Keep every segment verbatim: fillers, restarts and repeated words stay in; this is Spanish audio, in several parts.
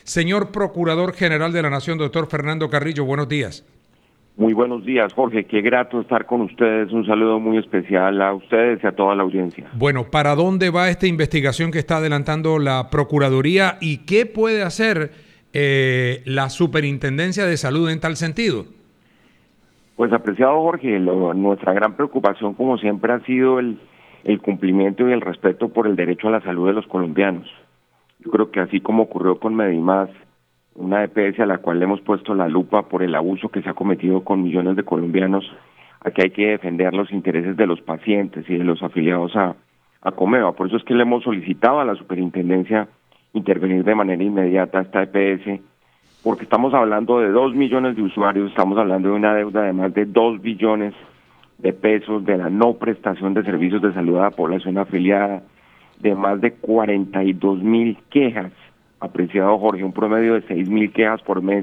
Señor Procurador General de la Nación, doctor Fernando Carrillo, buenos días. Muy buenos días, Jorge. Qué grato estar con ustedes. Un saludo muy especial a ustedes y a toda la audiencia. Bueno, ¿para dónde va esta investigación que está adelantando la Procuraduría y qué puede hacer eh, la Superintendencia de Salud en tal sentido? Pues, apreciado Jorge, lo, nuestra gran preocupación, como siempre, ha sido el, el cumplimiento y el respeto por el derecho a la salud de los colombianos. Yo creo que así como ocurrió con Medimás, una E P S a la cual le hemos puesto la lupa por el abuso que se ha cometido con millones de colombianos, aquí hay que defender los intereses de los pacientes y de los afiliados a, a Comeva. Por eso es que le hemos solicitado a la Superintendencia intervenir de manera inmediata a esta E P S, porque estamos hablando de dos millones de usuarios, estamos hablando de una deuda de más de dos billones de pesos, de la no prestación de servicios de salud a la población afiliada, de más de cuarenta y dos mil quejas, apreciado Jorge, un promedio de seis mil quejas por mes,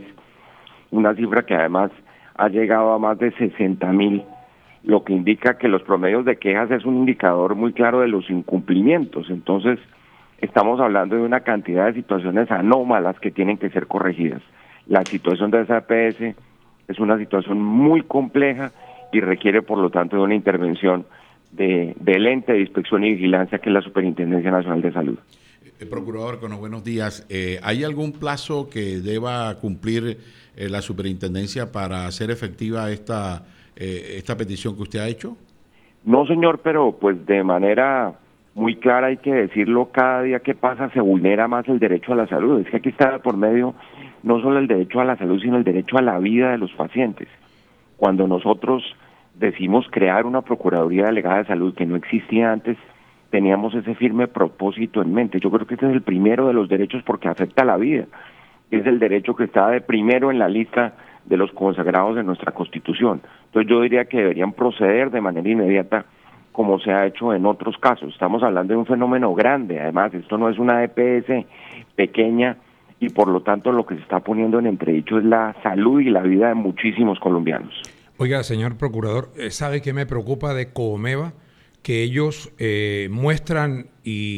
una cifra que además ha llegado a más de sesenta mil, lo que indica que los promedios de quejas es un indicador muy claro de los incumplimientos. Entonces, estamos hablando de una cantidad de situaciones anómalas que tienen que ser corregidas. La situación de esa E P S es una situación muy compleja y requiere, por lo tanto, de una intervención de, del ente de inspección y vigilancia que es la Superintendencia Nacional de Salud. Eh, Procurador, con los buenos días. Eh, ¿Hay algún plazo que deba cumplir eh, la Superintendencia para hacer efectiva esta, eh, esta petición que usted ha hecho? No, señor, pero pues de manera muy clara hay que decirlo, cada día que pasa se vulnera más el derecho a la salud. Es que aquí está por medio no solo el derecho a la salud, sino el derecho a la vida de los pacientes. Cuando nosotros decimos crear una Procuraduría Delegada de Salud que no existía antes, teníamos ese firme propósito en mente. Yo creo que este es el primero de los derechos porque afecta a la vida. Es el derecho que está de primero en la lista de los consagrados de nuestra Constitución. Entonces yo diría que deberían proceder de manera inmediata como se ha hecho en otros casos. Estamos hablando de un fenómeno grande, además, esto no es una E P S pequeña y por lo tanto lo que se está poniendo en entredicho es la salud y la vida de muchísimos colombianos. Oiga, señor Procurador, ¿sabe qué me preocupa de Comeva? Que ellos eh, muestran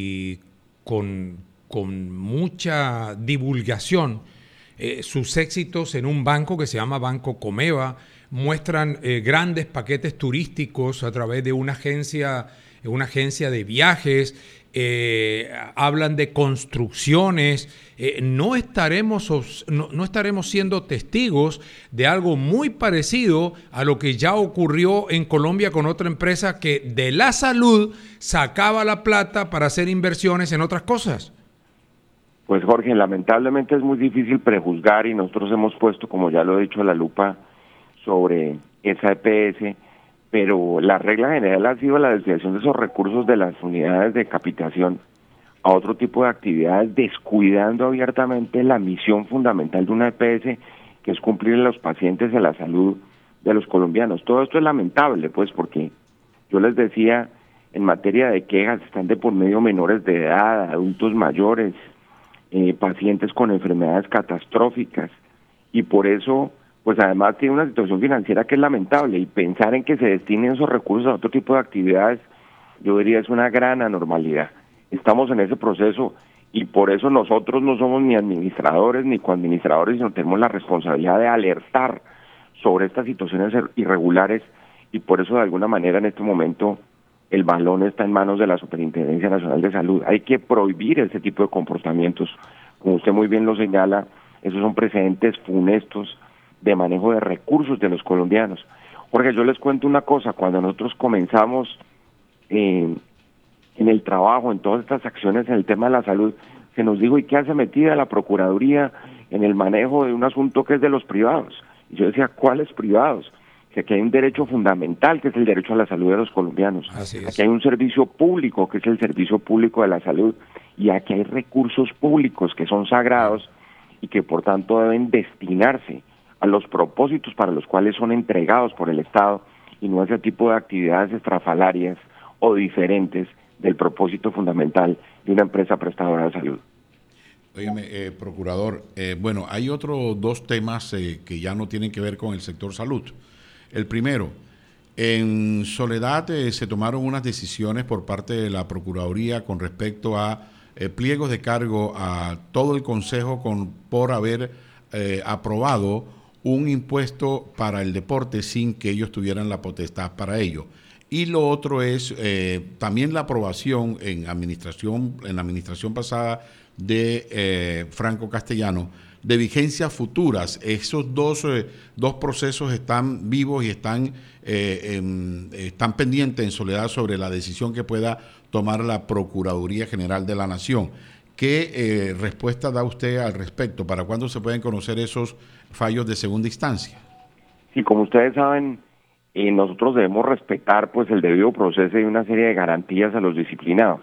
y con, con mucha divulgación eh, sus éxitos en un banco que se llama Banco Comeva, muestran eh, grandes paquetes turísticos a través de una agencia, una agencia de viajes, eh, hablan de construcciones. Eh, no estaremos, no, no estaremos siendo testigos de algo muy parecido a lo que ya ocurrió en Colombia con otra empresa que de la salud sacaba la plata para hacer inversiones en otras cosas. Pues Jorge, lamentablemente es muy difícil prejuzgar y nosotros hemos puesto, como ya lo he dicho, la lupa sobre esa E P S, pero la regla general ha sido la desviación de esos recursos de las unidades de capitación a otro tipo de actividades, descuidando abiertamente la misión fundamental de una E P S, que es cumplir a los pacientes de la salud de los colombianos. Todo esto es lamentable, pues, porque yo les decía, en materia de quejas, están de por medio menores de edad, adultos mayores, eh, pacientes con enfermedades catastróficas, y por eso, pues además tiene una situación financiera que es lamentable, y pensar en que se destinen esos recursos a otro tipo de actividades, yo diría es una gran anormalidad. Estamos en ese proceso y por eso nosotros no somos ni administradores ni coadministradores, sino tenemos la responsabilidad de alertar sobre estas situaciones irregulares y por eso de alguna manera en este momento el balón está en manos de la Superintendencia Nacional de Salud. Hay que prohibir ese tipo de comportamientos. Como usted muy bien lo señala, esos son precedentes funestos de manejo de recursos de los colombianos. Porque yo les cuento una cosa, cuando nosotros comenzamos eh, en el trabajo, en todas estas acciones en el tema de la salud, se nos dijo, ¿y qué hace metida la Procuraduría en el manejo de un asunto que es de los privados? Y yo decía, ¿cuáles privados? Que aquí hay un derecho fundamental, que es el derecho a la salud de los colombianos. Así es. Aquí hay un servicio público, que es el servicio público de la salud, y aquí hay recursos públicos que son sagrados y que por tanto deben destinarse a los propósitos para los cuales son entregados por el Estado y no a ese tipo de actividades estrafalarias o diferentes del propósito fundamental de una empresa prestadora de salud. Óyeme, eh, Procurador, eh, bueno, hay otros dos temas eh, que ya no tienen que ver con el sector salud. El primero, en Soledad eh, se tomaron unas decisiones por parte de la Procuraduría con respecto a eh, pliegos de cargo a todo el Consejo con, por haber eh, aprobado un impuesto para el deporte sin que ellos tuvieran la potestad para ello. Y lo otro es eh, también la aprobación en administración, en la administración pasada de eh, Franco Castellano, de vigencias futuras. Esos dos, eh, dos procesos están vivos y están, eh, en, están pendientes en soledad sobre la decisión que pueda tomar la Procuraduría General de la Nación. ¿Qué eh, respuesta da usted al respecto? ¿Para cuándo se pueden conocer esos fallos de segunda instancia? Sí, como ustedes saben, eh, nosotros debemos respetar pues el debido proceso y una serie de garantías a los disciplinados.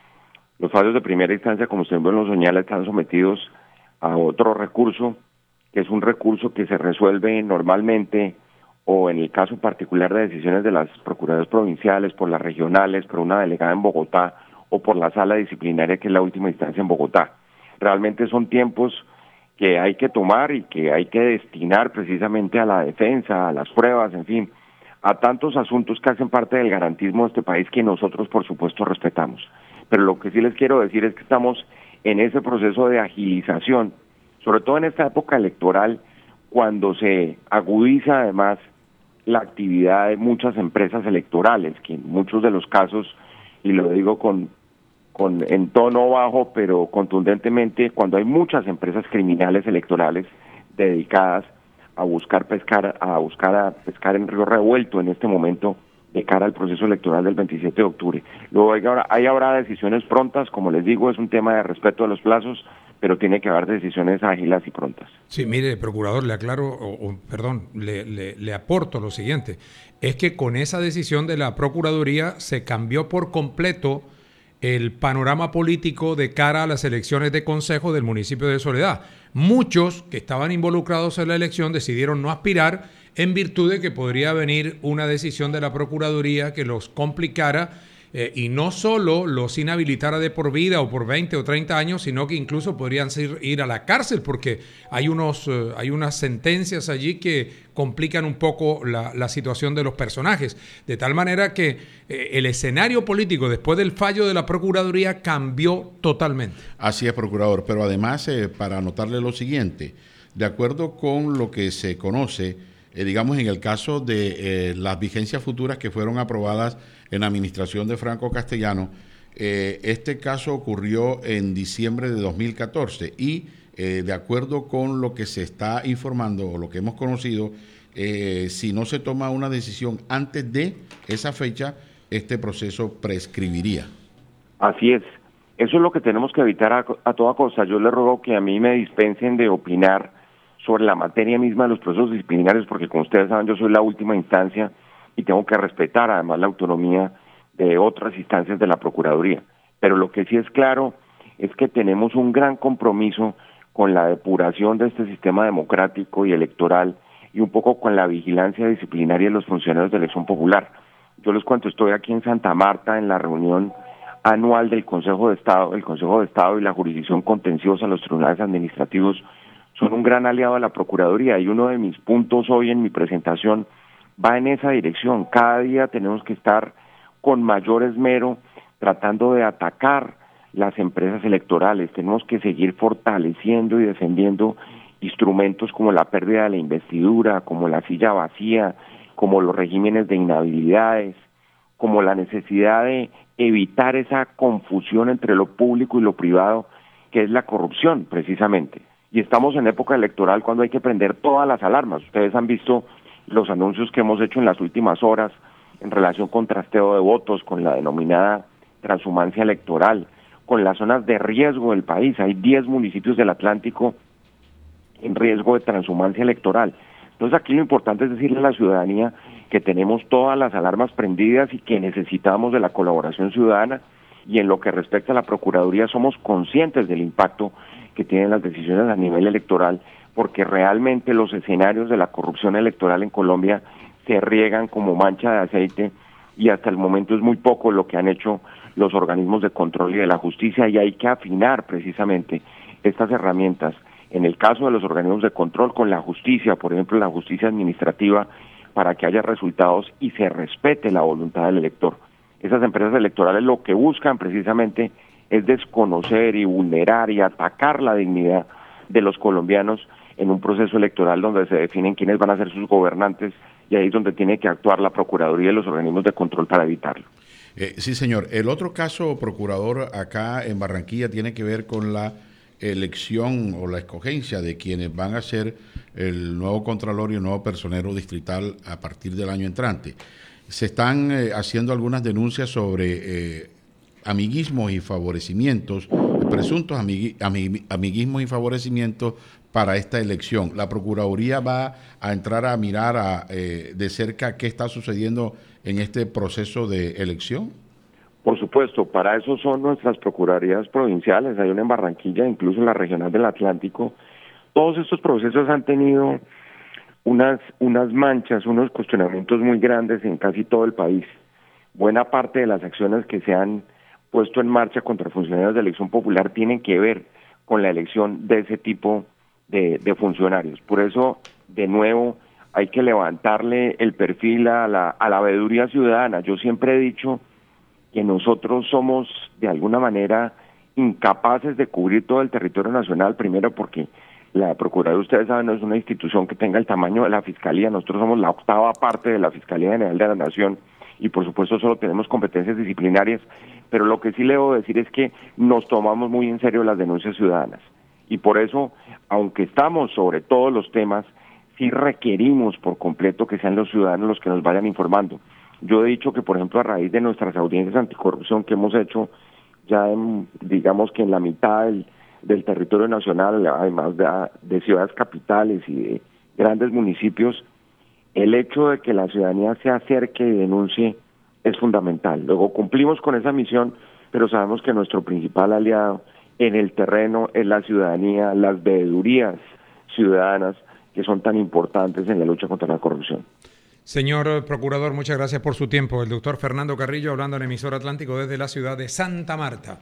Los fallos de primera instancia, como usted bien lo señala, están sometidos a otro recurso, que es un recurso que se resuelve normalmente, o en el caso particular de decisiones de las procuradurías provinciales, por las regionales, por una delegada en Bogotá, o por la sala disciplinaria, que es la última instancia en Bogotá. Realmente son tiempos que hay que tomar y que hay que destinar precisamente a la defensa, a las pruebas, en fin, a tantos asuntos que hacen parte del garantismo de este país que nosotros, por supuesto, respetamos. Pero lo que sí les quiero decir es que estamos en ese proceso de agilización, sobre todo en esta época electoral, cuando se agudiza además la actividad de muchas empresas electorales, que en muchos de los casos, y lo digo con, con en tono bajo, pero contundentemente, cuando hay muchas empresas criminales electorales dedicadas a buscar pescar, a buscar a pescar en río revuelto en este momento, de cara al proceso electoral del veintisiete de octubre. Luego hay, hay habrá decisiones prontas, como les digo, es un tema de respeto a los plazos, pero tiene que haber decisiones ágiles y prontas. Sí, mire, procurador, le aclaro, o, o perdón, le, le, le aporto lo siguiente, es que con esa decisión de la Procuraduría se cambió por completo el panorama político de cara a las elecciones de consejo del municipio de Soledad. Muchos que estaban involucrados en la elección decidieron no aspirar en virtud de que podría venir una decisión de la Procuraduría que los complicara eh, y no solo los inhabilitara de por vida o por veinte o treinta años, sino que incluso podrían ser, ir a la cárcel, porque hay, unos, eh, hay unas sentencias allí que complican un poco la, la situación de los personajes. De tal manera que eh, el escenario político después del fallo de la Procuraduría cambió totalmente. Así es, procurador, pero además, eh, para anotarle lo siguiente, de acuerdo con lo que se conoce, Eh, digamos, en el caso de eh, las vigencias futuras que fueron aprobadas en la administración de Franco Castellano, eh, este caso ocurrió en diciembre de dos mil catorce y eh, de acuerdo con lo que se está informando o lo que hemos conocido, eh, si no se toma una decisión antes de esa fecha, este proceso prescribiría. Así es. Eso es lo que tenemos que evitar a, a toda costa. Yo le ruego que a mí me dispensen de opinar sobre la materia misma de los procesos disciplinarios, porque como ustedes saben, yo soy la última instancia y tengo que respetar además la autonomía de otras instancias de la Procuraduría. Pero lo que sí es claro es que tenemos un gran compromiso con la depuración de este sistema democrático y electoral y un poco con la vigilancia disciplinaria de los funcionarios de elección popular. Yo les cuento, estoy aquí en Santa Marta en la reunión anual del Consejo de Estado, el Consejo de Estado y la jurisdicción contenciosa en los tribunales administrativos son un gran aliado de la Procuraduría, y uno de mis puntos hoy en mi presentación va en esa dirección. Cada día tenemos que estar con mayor esmero tratando de atacar las empresas electorales. Tenemos que seguir fortaleciendo y defendiendo instrumentos como la pérdida de la investidura, como la silla vacía, como los regímenes de inhabilidades, como la necesidad de evitar esa confusión entre lo público y lo privado, que es la corrupción precisamente. Y estamos en época electoral cuando hay que prender todas las alarmas. Ustedes han visto los anuncios que hemos hecho en las últimas horas en relación con trasteo de votos, con la denominada transhumancia electoral, con las zonas de riesgo del país. Hay diez municipios del Atlántico en riesgo de transhumancia electoral. Entonces aquí lo importante es decirle a la ciudadanía que tenemos todas las alarmas prendidas y que necesitamos de la colaboración ciudadana, y en lo que respecta a la Procuraduría somos conscientes del impacto que tienen las decisiones a nivel electoral, porque realmente los escenarios de la corrupción electoral en Colombia se riegan como mancha de aceite, y hasta el momento es muy poco lo que han hecho los organismos de control y de la justicia, y hay que afinar precisamente estas herramientas. En el caso de los organismos de control con la justicia, por ejemplo la justicia administrativa, para que haya resultados y se respete la voluntad del elector. Esas empresas electorales lo que buscan precisamente es desconocer y vulnerar y atacar la dignidad de los colombianos en un proceso electoral donde se definen quiénes van a ser sus gobernantes, y ahí es donde tiene que actuar la Procuraduría y los organismos de control para evitarlo. Eh, sí, señor. El otro caso, procurador, acá en Barranquilla tiene que ver con la elección o la escogencia de quienes van a ser el nuevo contralor y el nuevo personero distrital a partir del año entrante. Se están eh, haciendo algunas denuncias sobre eh, amiguismos y favorecimientos, presuntos amigui amig amiguismos y favorecimientos para esta elección. ¿La Procuraduría va a entrar a mirar a, eh, de cerca qué está sucediendo en este proceso de elección? Por supuesto, para eso son nuestras procuradurías provinciales, hay una en Barranquilla, incluso en la regional del Atlántico. Todos estos procesos han tenido unas, unas manchas, unos cuestionamientos muy grandes en casi todo el país. Buena parte de las acciones que se han puesto en marcha contra funcionarios de elección popular tienen que ver con la elección de ese tipo de, de funcionarios. Por eso, de nuevo, hay que levantarle el perfil a la, a la veeduría ciudadana. Yo siempre he dicho que nosotros somos, de alguna manera, incapaces de cubrir todo el territorio nacional, primero porque la Procuraduría, ustedes saben, no es una institución que tenga el tamaño de la Fiscalía. Nosotros somos la octava parte de la Fiscalía General de la Nación y por supuesto solo tenemos competencias disciplinarias, pero lo que sí le debo decir es que nos tomamos muy en serio las denuncias ciudadanas y por eso, aunque estamos sobre todos los temas, sí requerimos por completo que sean los ciudadanos los que nos vayan informando. Yo he dicho que, por ejemplo, a raíz de nuestras audiencias anticorrupción que hemos hecho ya en, digamos que en la mitad del, del territorio nacional, además de, de ciudades capitales y de grandes municipios, el hecho de que la ciudadanía se acerque y denuncie es fundamental. Luego cumplimos con esa misión, pero sabemos que nuestro principal aliado en el terreno es la ciudadanía, las veedurías ciudadanas que son tan importantes en la lucha contra la corrupción. Señor Procurador, muchas gracias por su tiempo. El doctor Fernando Carrillo hablando en Emisora Atlántico desde la ciudad de Santa Marta.